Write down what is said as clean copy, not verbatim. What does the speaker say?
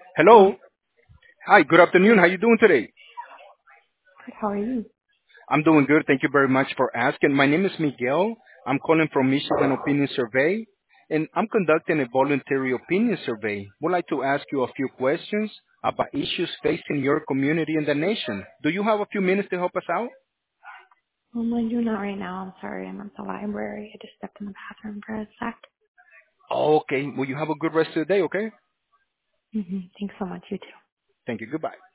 Hello. Hello. Hi, good afternoon. How you doing today? Good. How are you? I'm doing good. Thank you very much for asking. My name is Miguel. I'm calling from Michigan Opinion Survey, and I'm conducting a voluntary opinion survey. Would like to ask you a few questions about issues facing your community and the nation. Do you have a few minutes to help us out? I do not right now. I'm sorry. I'm at the library. I just stepped in the bathroom for a sec. Okay. Well, you have a good rest of the day, okay? Thanks so much. You too. Thank you. Goodbye.